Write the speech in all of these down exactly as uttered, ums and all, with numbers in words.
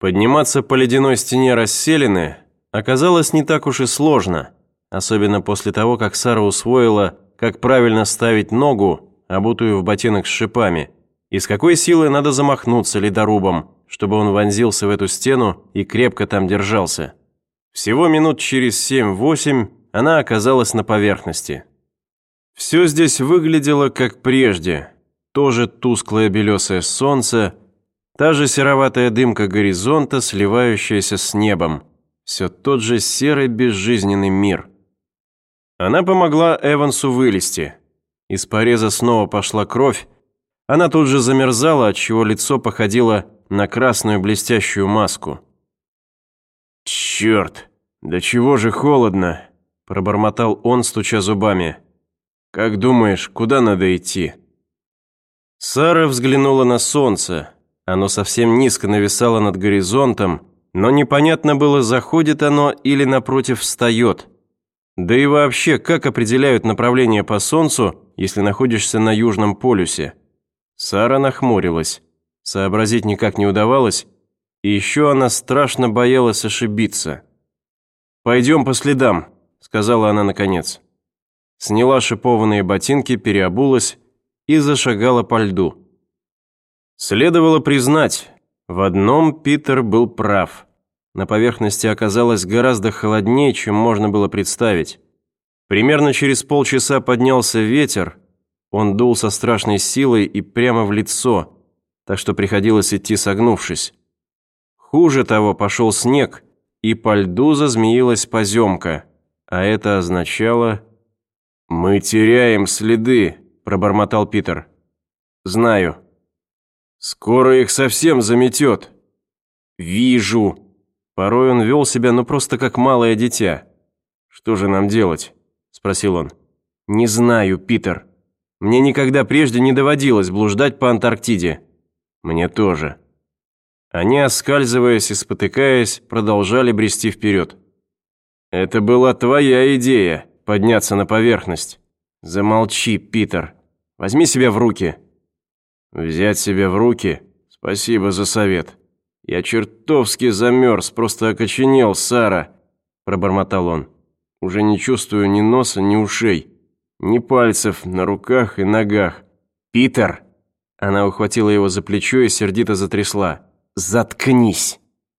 Подниматься по ледяной стене расселины оказалось не так уж и сложно, особенно после того, как Сара усвоила, как правильно ставить ногу, обутую в ботинок с шипами, и с какой силой надо замахнуться ледорубом, чтобы он вонзился в эту стену и крепко там держался. Всего минут через семь-восемь она оказалась на поверхности. Все здесь выглядело как прежде, тоже тусклое белесое солнце, та же сероватая дымка горизонта, сливающаяся с небом, все тот же серый безжизненный мир. Она помогла Эвансу вылезти. Из пореза снова пошла кровь, она тут же замерзала, отчего лицо походило на красную блестящую маску. «Черт, да чего же холодно!» – пробормотал он, стуча зубами. «Как думаешь, куда надо идти?» Сара взглянула на солнце. Оно совсем низко нависало над горизонтом, но непонятно было, заходит оно или напротив встает. Да и вообще, как определяют направление по солнцу, если находишься на Южном полюсе? Сара нахмурилась. Сообразить никак не удавалось, и еще она страшно боялась ошибиться. «Пойдем по следам», — сказала она наконец. Сняла шипованные ботинки, переобулась и зашагала по льду. Следовало признать, в одном Питер был прав. На поверхности оказалось гораздо холоднее, чем можно было представить. Примерно через полчаса поднялся ветер, он дул со страшной силой и прямо в лицо, так что приходилось идти согнувшись. Хуже того, пошел снег, и по льду зазмеилась поземка, а это означало... «Мы теряем следы», – пробормотал Питер. «Знаю». «Скоро их совсем заметет». «Вижу». Порой он вел себя ну просто как малое дитя. «Что же нам делать?» – спросил он. «Не знаю, Питер. Мне никогда прежде не доводилось блуждать по Антарктиде». «Мне тоже». Они, оскальзываясь и спотыкаясь, продолжали брести вперед. «Это была твоя идея – подняться на поверхность». «Замолчи, Питер. Возьми себя в руки». «Взять себя в руки? Спасибо за совет. Я чертовски замерз, просто окоченел, Сара», – пробормотал он. «Уже не чувствую ни носа, ни ушей, ни пальцев на руках и ногах». «Питер!» Она ухватила его за плечо и сердито затрясла. «Заткнись!»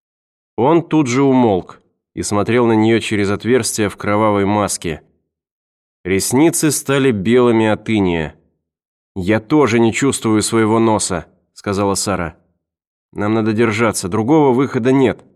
Он тут же умолк и смотрел на нее через отверстие в кровавой маске. Ресницы стали белыми от иния. «Я тоже не чувствую своего носа», — сказала Сара. «Нам надо держаться, другого выхода нет».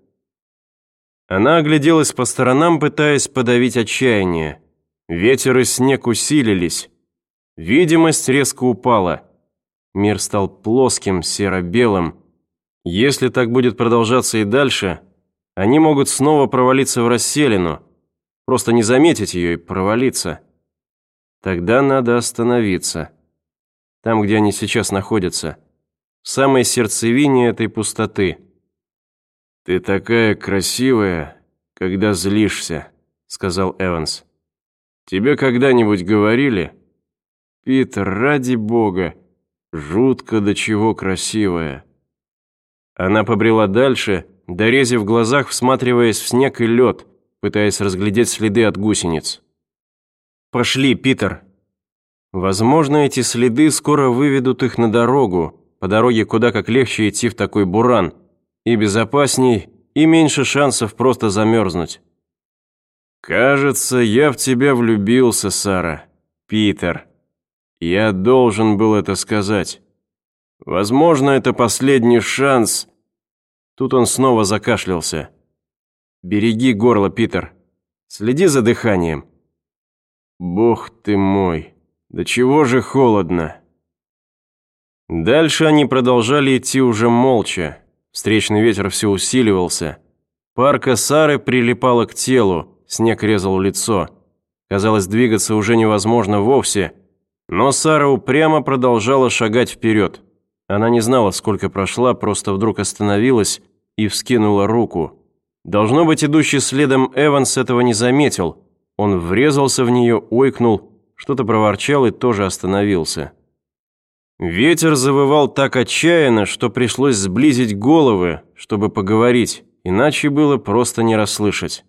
Она огляделась по сторонам, пытаясь подавить отчаяние. Ветер и снег усилились. Видимость резко упала. Мир стал плоским, серо-белым. Если так будет продолжаться и дальше, они могут снова провалиться в расселину, просто не заметить ее и провалиться. Тогда надо остановиться. Там, где они сейчас находятся, в самой сердцевине этой пустоты. «Ты такая красивая, когда злишься», — сказал Эванс. «Тебе когда-нибудь говорили?» «Питер, ради бога, жутко до чего красивая». Она побрела дальше, дорезив в глазах, всматриваясь в снег и лед, пытаясь разглядеть следы от гусениц. «Пошли, Питер». Возможно, эти следы скоро выведут их на дорогу, по дороге куда как легче идти в такой буран, и безопасней, и меньше шансов просто замерзнуть. «Кажется, я в тебя влюбился, Сара. Питер. Я должен был это сказать. Возможно, это последний шанс». Тут он снова закашлялся. «Береги горло, Питер. Следи за дыханием». «Бог ты мой, да чего же холодно!» Дальше они продолжали идти уже молча. Встречный ветер все усиливался. Парка Сары прилипала к телу, снег резал лицо. Казалось, двигаться уже невозможно вовсе, но Сара упрямо продолжала шагать вперед. Она не знала, сколько прошла, просто вдруг остановилась и вскинула руку. Должно быть, идущий следом Эванс этого не заметил. Он врезался в нее, ойкнул, что-то проворчал и тоже остановился. Ветер завывал так отчаянно, что пришлось сблизить головы, чтобы поговорить, иначе было просто не расслышать.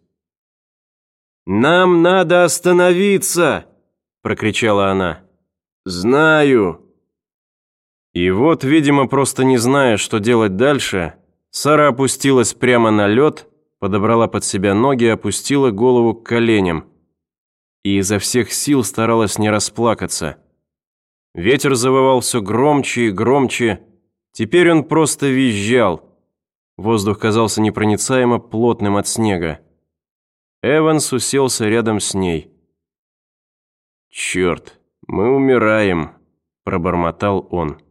«Нам надо остановиться!» – прокричала она. «Знаю!» И вот, видимо, просто не зная, что делать дальше, Сара опустилась прямо на лед, подобрала под себя ноги и опустила голову к коленям. И изо всех сил старалась не расплакаться. Ветер завывал все громче и громче. Теперь он просто визжал. Воздух казался непроницаемо плотным от снега. Эванс уселся рядом с ней. «Черт, мы умираем», – пробормотал он.